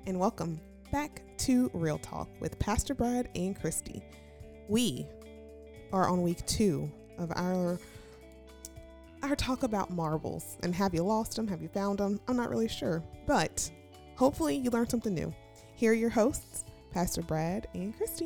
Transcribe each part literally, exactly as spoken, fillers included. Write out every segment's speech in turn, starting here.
and welcome back to Real Talk with Pastor Brad and Christy. We are on week two of our our talk about marbles. And have you lost them? Have you found them? I'm not really sure, but hopefully you learned something new. Here are your hosts, Pastor Brad and Christy.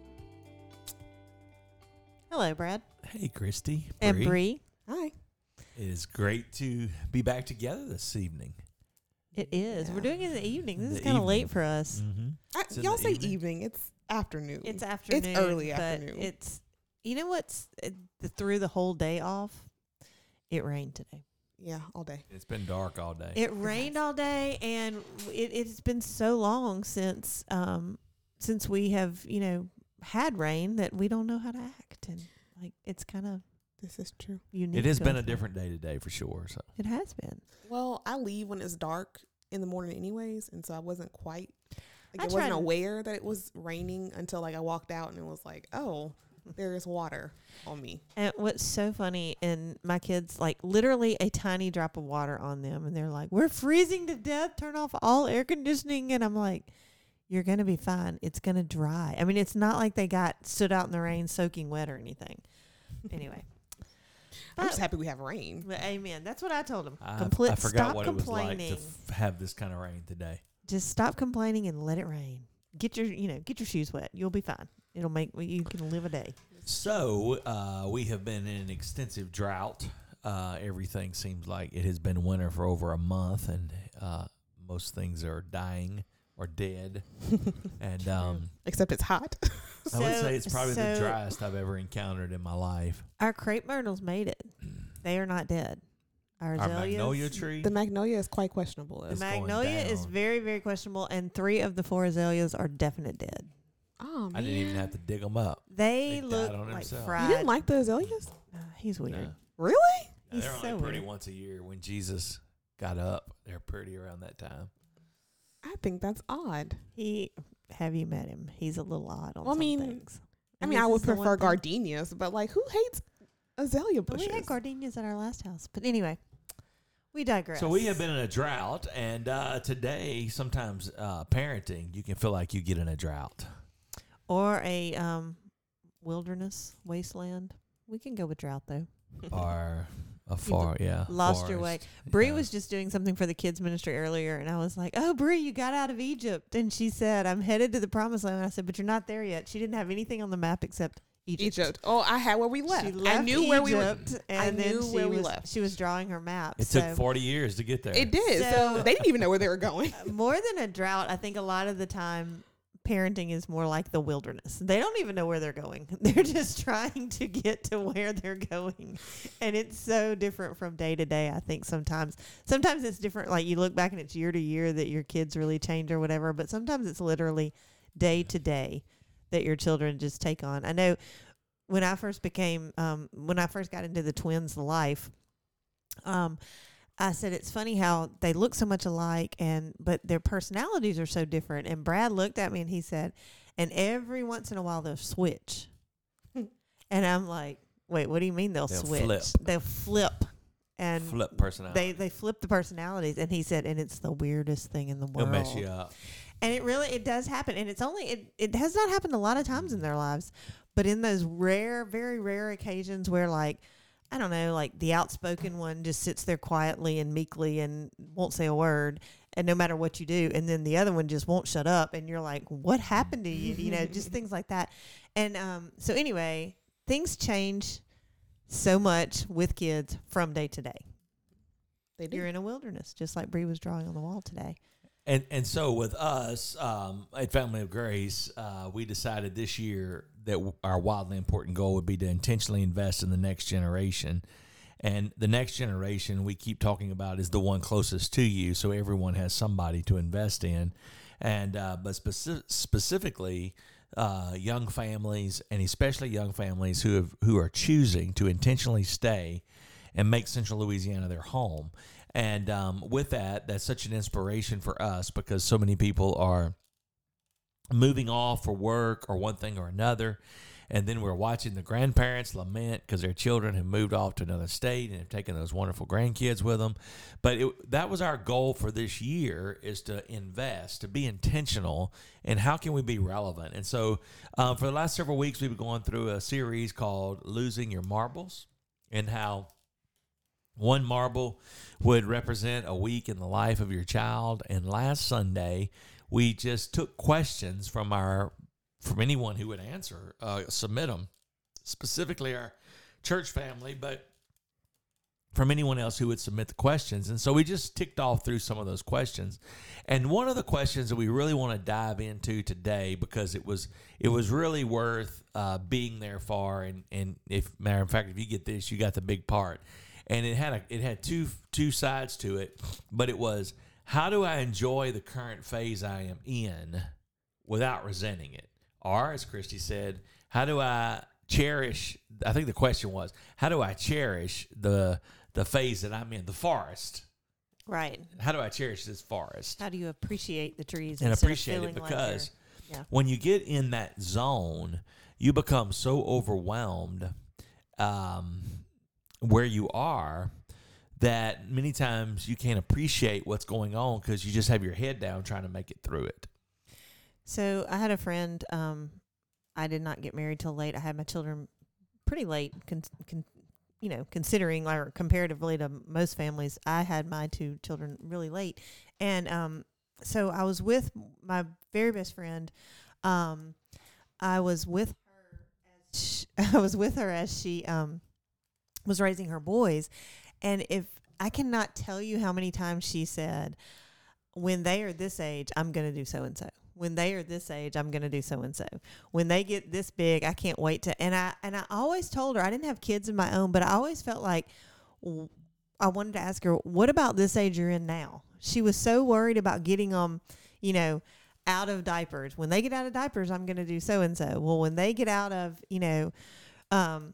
Hello, Brad. Hey, Christy. And Bree. Hi. It is great to be back together this evening. It is. Yeah. We're doing it in the evening. This The is kind of late evening. for us. Mm-hmm. I, It's in y'all the say evening? evening. It's afternoon. It's afternoon. It's early but afternoon. It's, you know what's, it, the, threw the whole day off? It rained today. Yeah, all day. It's been dark all day. It rained all day, and it, it's been so long since, um, since we have, you know, had rain that we don't know how to act. And, like, it's kind of This is true. unique. It has to been us a now. different day today for sure. So It has been. Well, I leave when it's dark in the morning anyways, and so I wasn't quite, like, I I wasn't tried- aware that it was raining until, like, I walked out and it was like, oh, there is water on me. And what's so funny, and my kids, like, literally a tiny drop of water on them, and they're like, we're freezing to death, turn off all air conditioning. And I'm like, you're going to be fine. It's going to dry. I mean, it's not like they got stood out in the rain soaking wet or anything. Anyway. I'm just happy we have rain. But amen. That's what I told them. I, Compli- I forgot stop what it was like complaining. to f- have this kind of rain today. Just stop complaining and let it rain. Get your, you know, get your shoes wet. You'll be fine. It'll make, you can live a day. So uh, we have been in an extensive drought. Uh, everything seems like it has been winter for over a month, and uh, most things are dying or dead. and um, Except it's hot. I would So- say it's probably the so- driest I've ever encountered in my life. Our crepe myrtles made it. They are not dead. Our Our azaleas. magnolia tree. The magnolia is quite questionable. The Though. It's going magnolia is down. very, very questionable, and three of the four azaleas are definite dead. Oh, man. I didn't even have to dig them up. They, They died look on like themselves. fried. You didn't like the azaleas? Uh, he's weird. No. Really? He's They're only so pretty weird. once a year. When Jesus got up, they're pretty around that time. I think that's odd. He, have you met him? He's a little odd on Well, I some mean, things. I And mean, I this would is the one prefer thing- gardenias, but, like, who hates azalea But bushes? we had gardenias at our last house. But anyway, we digress. So we have been in a drought, and uh, today, sometimes uh, parenting, you can feel like you get in a drought. Or a um, wilderness wasteland. We can go with drought, though. or a far, yeah. Lost your way. forest. Bree Yeah. was just doing something for the kids ministry earlier, and I was like, oh, Bree, you got out of Egypt. And she said, I'm headed to the promised land. And I said, but you're not there yet. She didn't have anything on the map except Egypt. Egypt. Oh, I had where we left. She left I knew where we were. Egypt, and I then knew she where we was, left. She was drawing her map. It so took forty years to get there. It did. So, So- they didn't even know where they were going. more than a drought, I think a lot of the time parenting is more like the wilderness. They don't even know where they're going. They're just trying to get to where they're going. And it's so different from day to day, I think sometimes. Sometimes it's different, like you look back and it's year to year that your kids really change or whatever, but sometimes it's literally day to day that your children just take on. I know when I first became, um, when I first got into the twins' life, um, I said it's funny how they look so much alike, and but their personalities are so different. And Brad looked at me and he said, and every once in a while they'll switch. And I'm like, wait, what do you mean they'll, They'll switch? flip. They'll flip. And Flip personality. they they flip the personalities. And he said, and it's the weirdest thing in the They'll world. mess you up. And it really, it does happen. And it's only, it, it has not happened a lot of times in their lives, but in those rare, very rare occasions where, like, I don't know, like the outspoken one just sits there quietly and meekly and won't say a word, and no matter what you do, and then the other one just won't shut up, and you're like, what happened to you? You know, just things like that. And um, so anyway, things change so much with kids from day to day. They do. You're in a wilderness, just like Bree was drawing on the wall today. And and so with us um, at Family of Grace, uh, we decided this year that w- our wildly important goal would be to intentionally invest in the next generation. And the next generation we keep talking about is the one closest to you, so everyone has somebody to invest in. And uh, but speci- specifically, uh, young families, and especially young families who have who are choosing to intentionally stay and make Central Louisiana their home. And um, with that, that's such an inspiration for us because so many people are moving off for work or one thing or another. And then we're watching the grandparents lament because their children have moved off to another state and have taken those wonderful grandkids with them. But it, that was our goal for this year, is to invest, to be intentional, and how can we be relevant? And so um, for the last several weeks, we've been going through a series called Losing Your Marbles, and how one marble would represent a week in the life of your child. And last Sunday, we just took questions from our from anyone who would answer, uh, submit them, specifically our church family, but from anyone else who would submit the questions. And so we just ticked off through some of those questions. And one of the questions that we really want to dive into today, because it was it was really worth uh, being there for. And, and if matter of fact, if you get this, you got the big part. And it had a it had two two sides to it, but it was, how do I enjoy the current phase I am in without resenting it? Or, as Christy said, how do I cherish, I think the question was, how do I cherish the the phase that I'm in, the forest? Right. How do I cherish this forest? How do you appreciate the trees And instead appreciate of it, feeling because like yeah. when you get in that zone, you become so overwhelmed um, where you are, that many times you can't appreciate what's going on because you just have your head down trying to make it through it. So I had a friend, um, I did not get married till late. I had my children pretty late, con- con- you know, considering or comparatively to most families. I had my two children really late. And um, so I was with my very best friend. Um, I was with her as she, I was with her as she um, was raising her boys. And if I cannot tell you how many times she said, when they are this age, I'm going to do so and so. When they are this age, I'm going to do so and so. When they get this big, I can't wait to. And I and I always told her, I didn't have kids of my own, but I always felt like I wanted to ask her, what about this age you're in now? She was so worried about getting them, you know, out of diapers. When they get out of diapers, I'm going to do so and so. Well, when they get out of, you know, um,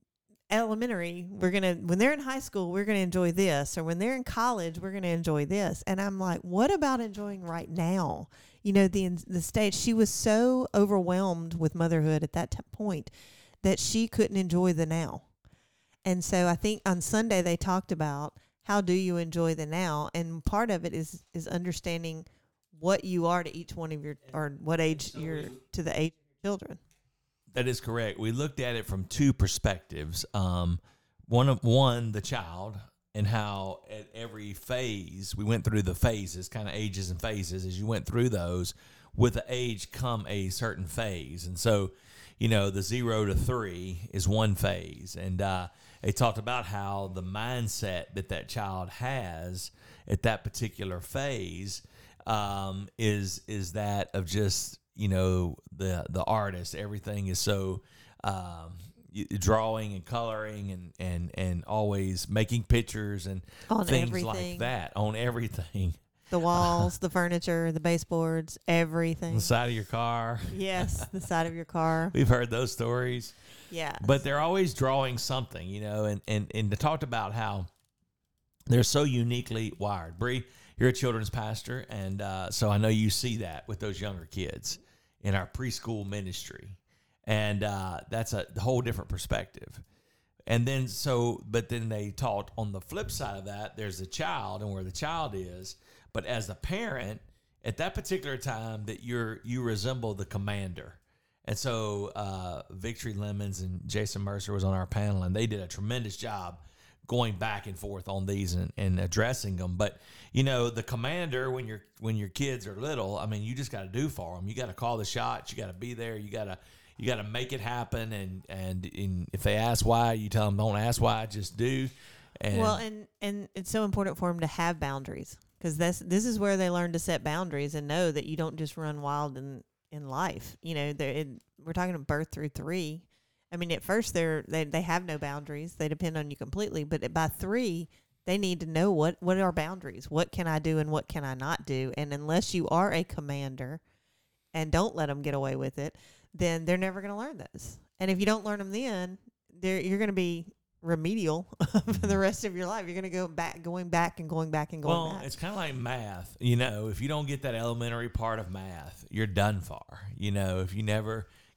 elementary, we're going to, when they're in high school, we're going to enjoy this. Or when they're in college, we're going to enjoy this. And I'm like, what about enjoying right now? You know, the the stage, she was so overwhelmed with motherhood at that t- point that she couldn't enjoy the now. And so I think on Sunday they talked about, how do you enjoy the now? And part of it is is understanding what you are to each one of your, or what age you're to the age of your children. That is correct. We looked at it from two perspectives. Um, one of one, the child, and how at every phase, we went through the phases, kind of ages and phases. As you went through those, with the age come a certain phase. And so, you know, the zero to three is one phase. And uh, they talked about how the mindset that that child has at that particular phase um, is is that of just, you know, the the artist. Everything is so um, drawing and coloring and, and, and always making pictures and on things everything. like that on everything. The walls, uh, the furniture, the baseboards, everything. The side of your car. Yes, the side of your car. We've heard those stories. Yeah. But they're always drawing something, you know, and, and, and they talked about how they're so uniquely wired. Bree, you're a children's pastor, and uh, so I know you see that with those younger kids in our preschool ministry. And uh, that's a whole different perspective. And then so, but then they taught on the flip side of that, there's a child and where the child is. But as a parent, at that particular time, that you're you resemble the commander. And so uh, Victory Lemons and Jason Mercer was on our panel, and they did a tremendous job going back and forth on these and, and addressing them. But, you know, the commander, when your when your kids are little, I mean, you just got to do for them. You got to call the shots. You got to be there. You got to you got to make it happen. And, and and if they ask why, you tell them, don't ask why, just do. And well, and, and it's so important for them to have boundaries, because this this is where they learn to set boundaries and know that you don't just run wild in, in life. You know, it, we're talking about birth through three. I mean, at first they're they they have no boundaries; they depend on you completely. But by three, they need to know what what are boundaries. What can I do and what can I not do? And unless you are a commander and don't let them get away with it, then they're never going to learn those. And if you don't learn them, then they're, you're going to be remedial for the rest of your life. You're going to go back, going back and going back and going well, back. it's kind of like math. You know, if you don't get that elementary part of math, you're done for. You know, if you never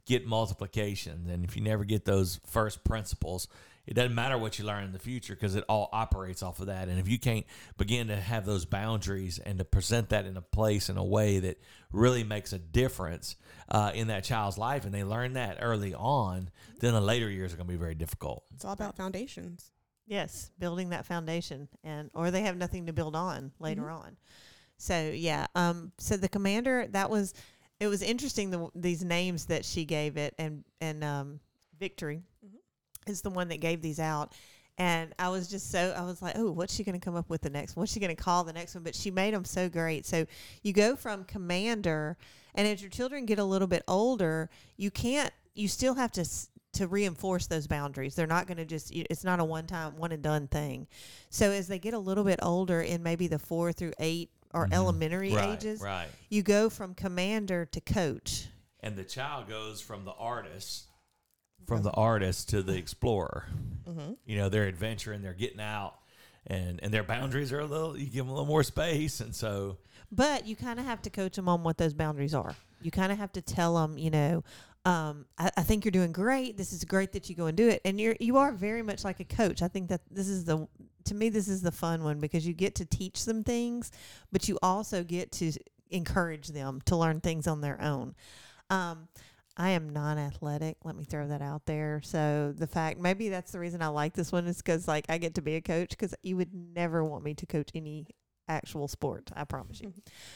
get multiplication. And if you never get those first principles, it doesn't matter what you learn in the future because it all operates off of that. And if you can't begin to have those boundaries and to present that in a place in a way that really makes a difference uh, in that child's life, and they learn that early on, then the later years are going to be very difficult. It's all about foundations. Yes, building that foundation, and or they have nothing to build on later Mm-hmm. on. So yeah, um, so the commander, that was, it was interesting, the, these names that she gave it, and and um, Victory Mm-hmm. is the one that gave these out. And I was just so, I was like, oh, what's she going to come up with the next one? What's she going to call the next one? But she made them so great. So you go from commander, and as your children get a little bit older, you can't, you still have to s- to reinforce those boundaries. They're not going to just, it's not a one-time, one-and-done thing. So as they get a little bit older in maybe the four through eight or Mhm. elementary Right, ages, right. you go from commander to coach. And the child goes from the artist, from the artist to the explorer. Mm-hmm. You know, they're adventuring, they're getting out, and, and their boundaries are a little, you give them a little more space. And so, But you kind of have to coach them on what those boundaries are. You kind of have to tell them, you know, um, I, I think you're doing great. This is great that you go and do it. And you're, you are very much like a coach. I think that this is the, to me, this is the fun one because you get to teach them things, but you also get to encourage them to learn things on their own. Um, I am non-athletic. Let me throw that out there. So the fact, maybe that's the reason I like this one is because like I get to be a coach, because you would never want me to coach any actual sport. I promise you.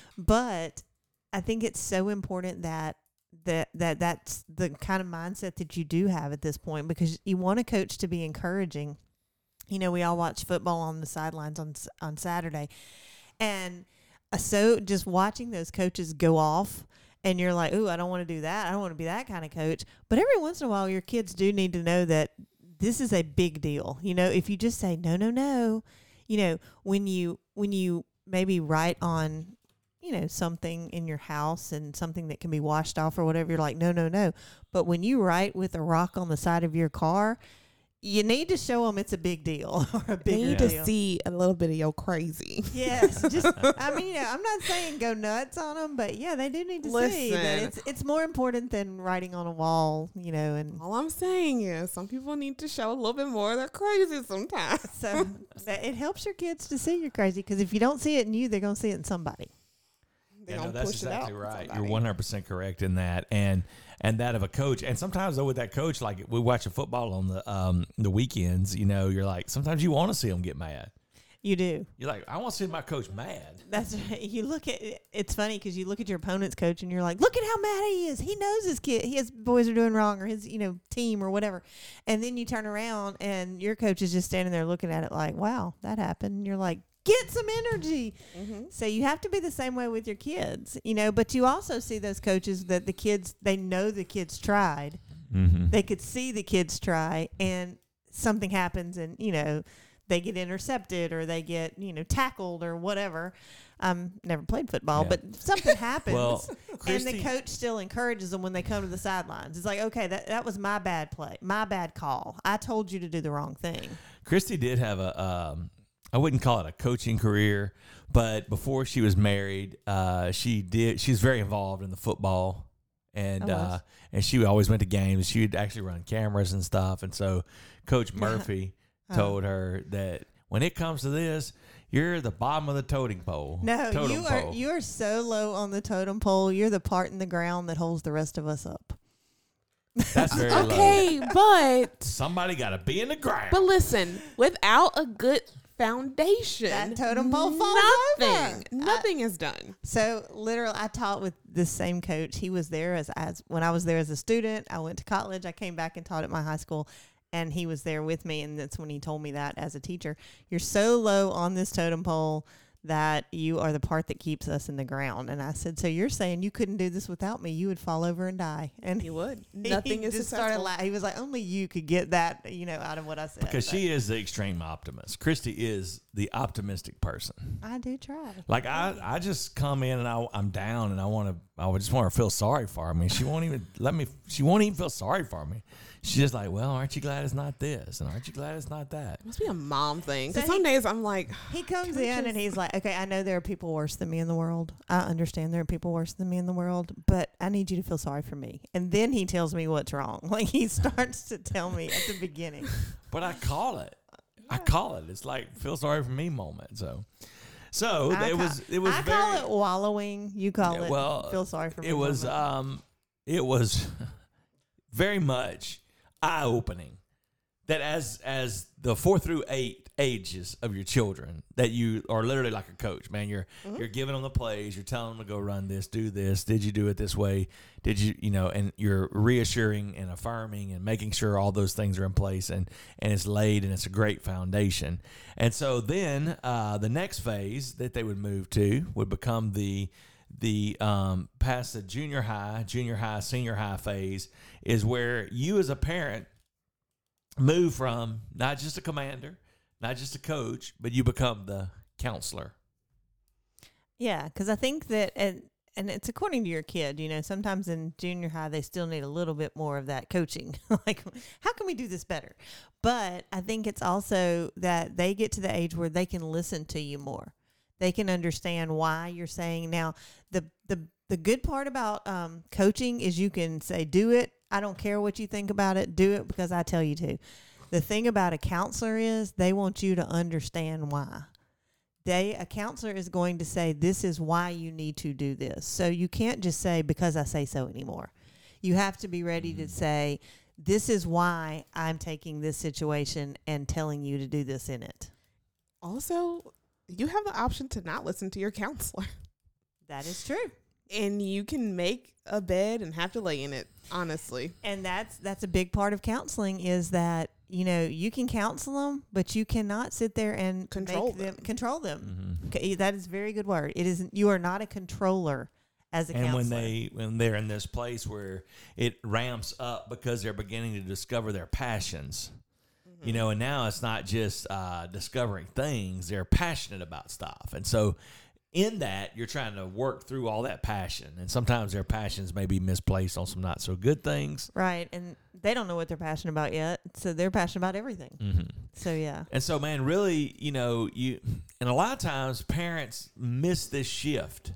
But I think it's so important that that that that's the kind of mindset that you do have at this point, because you want a coach to be encouraging. You know, we all watch football on the sidelines on on Saturday, and uh, so just watching those coaches go off, and you're like, ooh, I don't want to do that. I don't want to be that kind of coach. But every once in a while, your kids do need to know that this is a big deal. You know, if you just say no, no, no, you know, when you when you maybe write on, you know, something in your house and something that can be washed off or whatever, you're like, no, no, no. But when you write with a rock on the side of your car, you need to show them it's a big deal or a They bigger need deal. to see a little bit of your crazy. Yes, just I mean, you know, I'm not saying go nuts on them, but yeah, they do need to see that Listen. it's it's more important than writing on a wall, you know. And All I'm saying is some people need to show a little bit more of their crazy sometimes. so that it helps your kids to see you're crazy, because if you don't see it in you, they're gonna see it in somebody. They yeah, no, gonna that's push it exactly out right. to You're somebody. one hundred percent correct in that, and and that of a coach. And sometimes though, with that coach, like we watch a football on the um the weekends, you know, you're like, sometimes you want to see them get mad. You do. You're like, I want to see my coach mad. That's right. You look at it's funny because you look at your opponent's coach and you're like, look at how mad he is. He knows his kid, his boys are doing wrong, or his, you know, team or whatever. And then you turn around and your coach is just standing there looking at it like, wow, that happened. And you're like, get some energy. Mm-hmm. So you have to be the same way with your kids, you know, but you also see those coaches that the kids, they know the kids tried. Mm-hmm. They could see the kids try, and something happens and, you know, they get intercepted or they get, you know, tackled or whatever. Um, never played football, Yeah. but something happens. Well, and the Christy- coach still encourages them when they come to the sidelines. It's like, okay, that, that was my bad play, my bad call. I told you to do the wrong thing. Christy did have a, um, I wouldn't call it a coaching career, but before she was married, uh, she did. She was very involved in the football, and I was. uh, and she always went to games. She would actually run cameras and stuff. And so, Coach Murphy Oh. told her that when it comes to this, you're the bottom of the totem pole. No, totem you are pole. you are so low on the totem pole. You're the part in the ground that holds the rest of us up. That's very low. Okay, but Somebody got to be in the ground. but listen, without a good foundation, That totem pole falls nothing, over. nothing is done. So literally, I taught with this same coach. He was there as, as when I was there as a student. I went to college. I came back and taught at my high school, and he was there with me. And that's when he told me that as a teacher, you're so low on this totem pole that you are the part that keeps us in the ground. And I said, so you're saying you couldn't do this without me? You would fall over and die. And You would. he Nothing is just started successful. laughing. He was like, only you could get that, you know, out of what I said. because But she is the extreme optimist. Christy is the optimistic person. I do try. Like I, I just come in and I, I'm down and I want to I would just want her to feel sorry for me. She won't even let me. She won't even feel sorry for me. She's just like, well, aren't you glad it's not this, and aren't you glad it's not that? It must be a mom thing. Because So some he- days I'm like, He comes Can I in and just- he's like, okay, I know there are people worse than me in the world. I understand there are people worse than me in the world, but I need you to feel sorry for me. And then he tells me what's wrong. Like he starts to tell me at the beginning. But I call it. I call it. It's like feel sorry for me moment. So, so I it ca- was. It was. I very, call it wallowing. You call Yeah, it well, feel sorry for me. It was. moment. Um. It was very much eye opening that as as the four through eight ages of your children that you are literally like a coach, man. You're Mhm. you're giving them the plays. You're telling them to go run this, do this. Did you do it this way? Did you you know? And you're reassuring and affirming and making sure all those things are in place and and it's laid and it's a great foundation. And so then uh, the next phase that they would move to would become the the um, past the junior high, junior high, senior high phase is where you as a parent move from not just a commander, not just a coach, but you become the counselor. Yeah, because I think that, and, and it's according to your kid, you know, sometimes in junior high, they still need a little bit more of that coaching. Like, how can we do this better? But I think it's also that they get to the age where they can listen to you more. They can understand why you're saying. Now, the, the, the good part about um, coaching is you can say, do it. I don't care what you think about it. Do it because I tell you to. The thing about a counselor is they want you to understand why. They, a counselor is going to say, this is why you need to do this. So you can't just say, because I say so anymore. You have to be ready to say, this is why I'm taking this situation and telling you to do this in it. also, you have the option to not listen to your counselor. That is true. And you can make a bed and have to lay in it, honestly. And that's that's a big part of counseling is that, you know, you can counsel them, but you cannot sit there and Control make them, them. control them. Mm-hmm. Okay, that is a very good word. It isn't. You are not a controller as a And counselor. when they when they're in this place where it ramps up because they're beginning to discover their passions, you know, and now it's not just uh, discovering things; they're passionate about stuff, and so. In that, you're trying to work through all that passion, and sometimes their passions may be misplaced on some not so good things. Right, and they don't know what they're passionate about yet, so they're passionate about everything. Mm-hmm. So yeah, And so, man, really, you know, you and a lot of times parents miss this shift,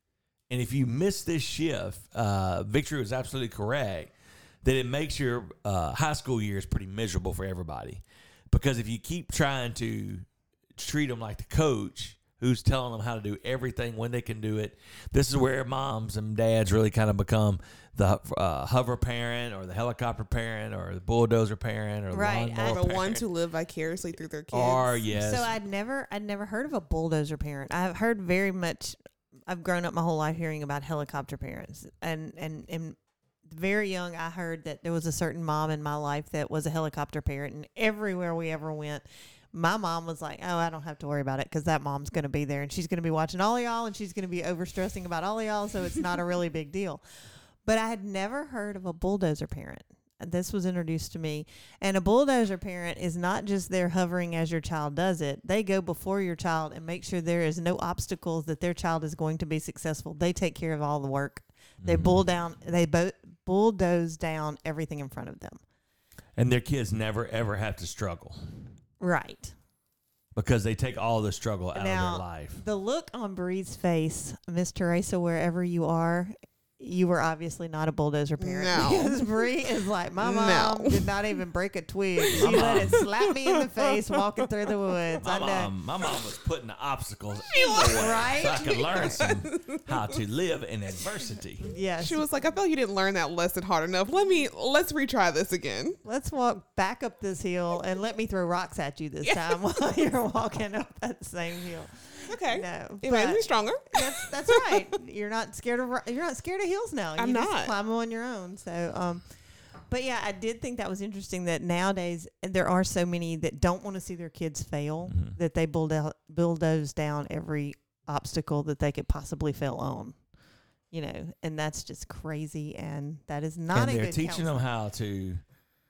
and if you miss this shift, uh, Victory was absolutely correct that it makes your uh, high school years pretty miserable for everybody, because if you keep trying to treat them like the coach who's telling them how to do everything when they can do it. This is where moms and dads really kind of become the uh, hover parent or the helicopter parent or the bulldozer parent or the Right, lawnmower I- The parent. ones who live vicariously through their kids. Or, yes. so I'd never, I'd never heard of a bulldozer parent. I've heard very much. I've grown up my whole life hearing about helicopter parents, and and and very young, I heard that there was a certain mom in my life that was a helicopter parent, and everywhere we ever went. My mom was like, oh, I don't have to worry about it because that mom's going to be there and she's going to be watching all of y'all and she's going to be overstressing about all of y'all, so it's not a really big deal. But I had never heard of a bulldozer parent. This was introduced to me. And a bulldozer parent is not just there hovering as your child does it. They go before your child and make sure there is no obstacles that their child is going to be successful. They take care of all the work. They Mhm. bull down, they bo- bulldoze down everything in front of them. And their kids never, ever have to struggle Right. because they take all the struggle out Now, of their life. The look on Bree's face, Miss Teresa, wherever you are, you were obviously not a bulldozer parent. No. Because Bree is like, my No. mom did not even break a twig. She My let it mom- slap me in the face walking through the woods. My I know. mom, my mom was putting the obstacles in the way Right? so I could learn some how to live in adversity. Yes. She was like, I feel like you didn't learn that lesson hard enough. Let me, let's retry this again. Let's walk back up this hill and let me throw rocks at you this time while you're walking up that same hill. Okay. No. It made but- me stronger. That's that's right. You're not scared of ro- you're not scared of hills now. I'm you just not. climb them on your own. So, um, but yeah, I did think that was interesting that nowadays there are so many that don't want to see their kids fail Mhm. that they bulldo- bulldoze down every obstacle that they could possibly fail on. You know, and that's just crazy, and that is not and a they're good teaching counselor. them how to.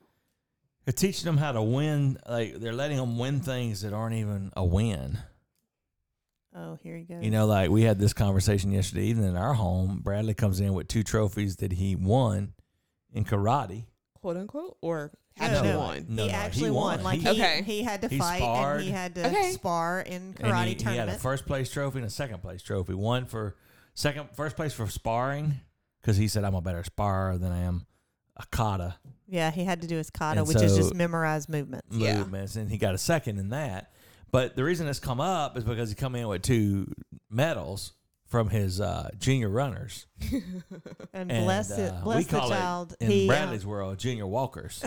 They're teaching them how to win. Like they're letting them win things that aren't even a win. Oh, here he goes. You know, like we had this conversation yesterday evening in our home. Bradley comes in with two trophies that he won in karate. Quote unquote, or No, actually no. won. No, he no, actually he won. won. Like He- he, Okay. he had to He fight sparred. and he had to Okay. spar in And karate he, he had a tournament. first place trophy and a second place trophy. One for second, first place for sparring because he said I'm a better sparrer than I am a kata yeah, he had to do his kata, And which is so- just memorize movements. Yeah. movements, and he got a second in that. But the reason it's come up is because he come in with two medals from his uh, junior runners. And, And, bless it, uh, bless we the call child. it in he, uh, Bradley's world, junior walkers.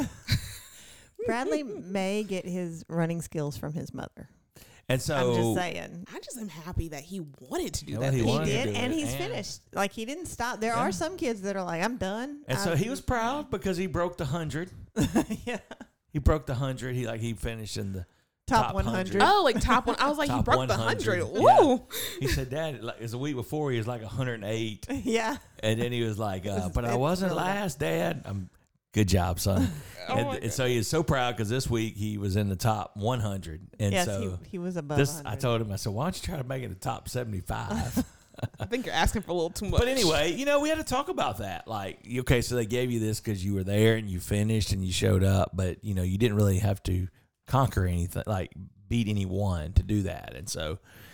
Bradley may get his running skills from his mother. And so I'm just saying. I just am happy that he wanted to do Yeah, that. well, he He wanted to did, do and it, he's and- finished. Like he didn't stop. There Yeah. are some kids that are like, "I'm done." and so I'm- he was proud because he broke the hundred. yeah, He broke the hundred. He like he finished in the top, Top one hundred. Oh, like top one. I was like, he Top broke the one hundred. hundred. Yeah. Woo! He said, "Dad, like it's a week before he was like one hundred eight." yeah. And then he was like, uh, It's- "But I it's wasn't really- last, Dad." I'm good job, son. Oh and, my and so he is so proud because this week he was in the top one hundred. And Yes, so he, he was above. this, I one hundred. told him, I said, "Why don't you try to make it the top seventy-five?" I think you're asking for a little too much. But anyway, you know, we had to talk about that. Like, okay, so they gave you this because you were there and you finished and you showed up, but you know, you didn't really have to conquer anything, like beat anyone to do that. And so,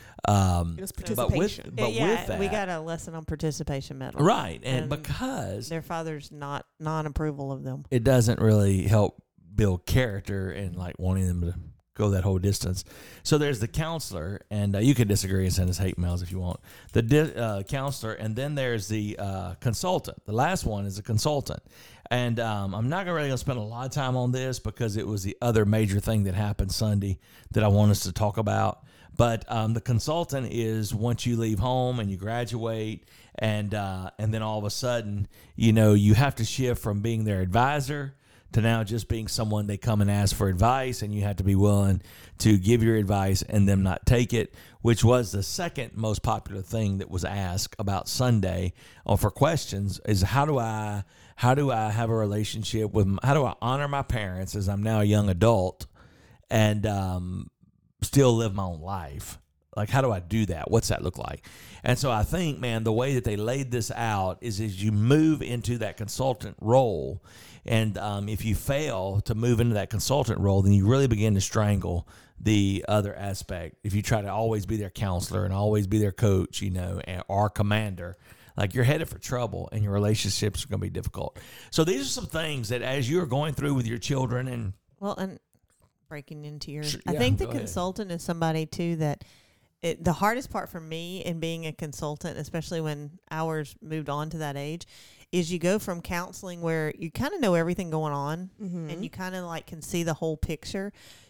um, It was but with participation. but yeah, with that, we got a lesson on participation medal. right, and, and because Their father's not non-approval of them. it doesn't really help build character and like wanting them to go that whole distance. So there's the counselor, and uh, you can disagree and send us hate mails if you want. The di- uh, counselor, and then there's the uh, consultant. The last one is a consultant. And um, I'm not really going to spend a lot of time on this because it was the other major thing that happened Sunday that I want us to talk about. But um, the consultant is once you leave home and you graduate, and uh, and then all of a sudden, you know, you have to shift from being their advisor to now just being someone they come and ask for advice, and you have to be willing to give your advice and them not take it, which was the second most popular thing that was asked about Sunday or for questions is how do I how do I have a relationship with how do I honor my parents as I'm now a young adult and um, still live my own life? Like, how do I do that? What's that look like? And so I think, man, the way that they laid this out is as you move into that consultant role, and um, if you fail to move into that consultant role, then you really begin to strangle the other aspect. If you try to always be their counselor and always be their coach, you know, and, or commander, like you're headed for trouble and your relationships are going to be difficult. So these are some things that as you're going through with your children and Well, and breaking into your, Sure, I yeah, think the go ahead. consultant is somebody too that it, the hardest part for me in being a consultant, especially when ours moved on to that age, is you go from counseling where you kind of know everything going on Mm-hmm. and you kind of like can see the whole picture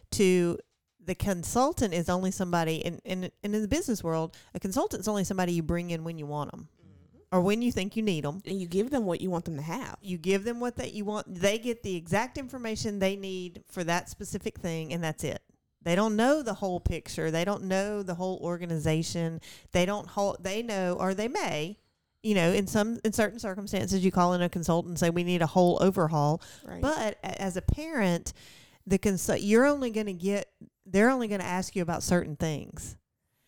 to the consultant is only somebody in, in, in the business world, a consultant is only somebody you bring in when you want them or when you think you need them. and you give them what you want them to have. You give them what that you want. They get the exact information they need for that specific thing, and that's it. They don't know the whole picture. They don't know the whole organization. They don't hold. They know, or they may, you know, in some in certain circumstances, you call in a consultant and say we need a whole overhaul. Right. But a- as a parent, the consult you're only going to get. They're only going to ask you about certain things.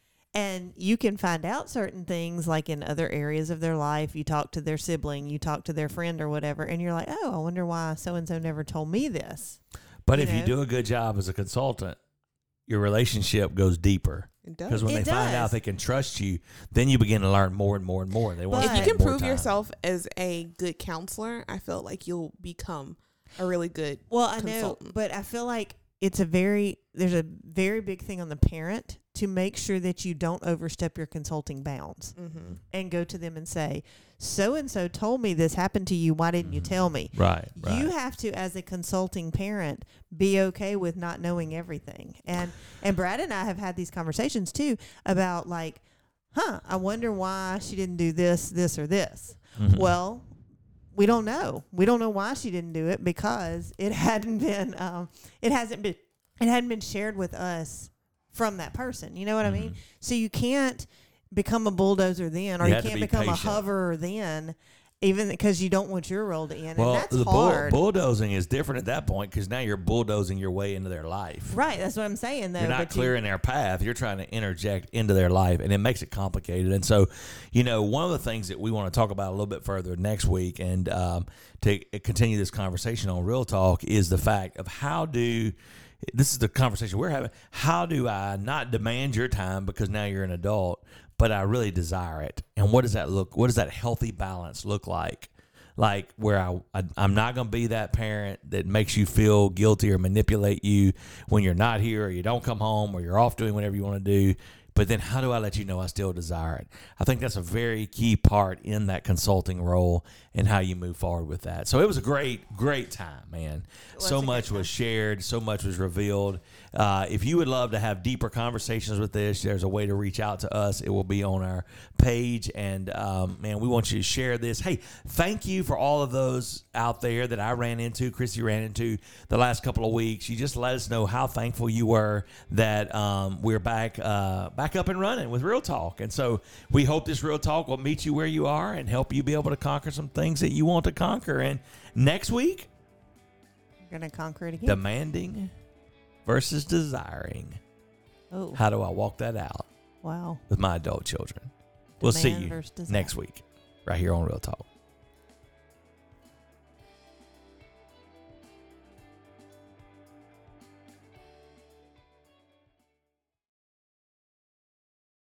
And you can find out certain things like in other areas of their life. You talk to their sibling, you talk to their friend or whatever, and you're like, oh, I wonder why so-and-so never told me this. but You if you know? do a good job as a consultant, your relationship goes deeper. It does. Because when It they find does. out they can trust you, then you begin to learn more and more and more. They want But- to If you spend can more prove time. yourself as a good counselor, I feel like you'll become a really good. Well, I know, Consultant. but I feel like it's a very, there's a very big thing on the parent to make sure that you don't overstep your consulting bounds Mm-hmm. and go to them and say, so-and-so told me this happened to you. Why didn't you tell me? Right, right. You have to, as a consulting parent, be okay with not knowing everything. And and Brad and I have had these conversations too about like, huh, I wonder why she didn't do this, this, or this. Mhm. Well, we don't know. We don't know why she didn't do it because it hadn't been, um, it hasn't been, it hadn't been shared with us from that person. You know what I mean? Mhm. So you can't become a bulldozer then, or You you, have to can't be become patient. a hoverer then even because you don't want your role to end. Well, and that's the bull, hard. bulldozing is different at that point because now you're bulldozing your way into their life. Right. That's what I'm saying, though. You're not but clearing you, their path. You're trying to interject into their life, and it makes it complicated. And so, you know, one of the things that we want to talk about a little bit further next week and um, to continue this conversation on Real Talk is the fact of how do – this is the conversation we're having. How do I not demand your time because now you're an adult, but I really desire it? And what does that look – what does that healthy balance look like? Like where I, I I'm not going to be that parent that makes you feel guilty or manipulate you when you're not here or you don't come home or you're off doing whatever you want to do. But then how do I let you know I still desire it? I think that's a very key part in that consulting role and how you move forward with that. So it was a great, great time, man. So much was shared. So much was revealed. Uh, if you would love to have deeper conversations with this, there's a way to reach out to us. It will be on our page. And, um, man, we want you to share this. Hey, thank you for all of those out there that I ran into, Christy ran into the last couple of weeks. You just let us know how thankful you were that um, we're back, uh, back up and running with Real Talk. And so we hope this Real Talk will meet you where you are and help you be able to conquer some things that you want to conquer. And next week, We're going to conquer it again. demanding versus desiring. Oh, How do I walk that out wow. with my adult children? We'll see Demand you versus desire. next week right here on Real Talk.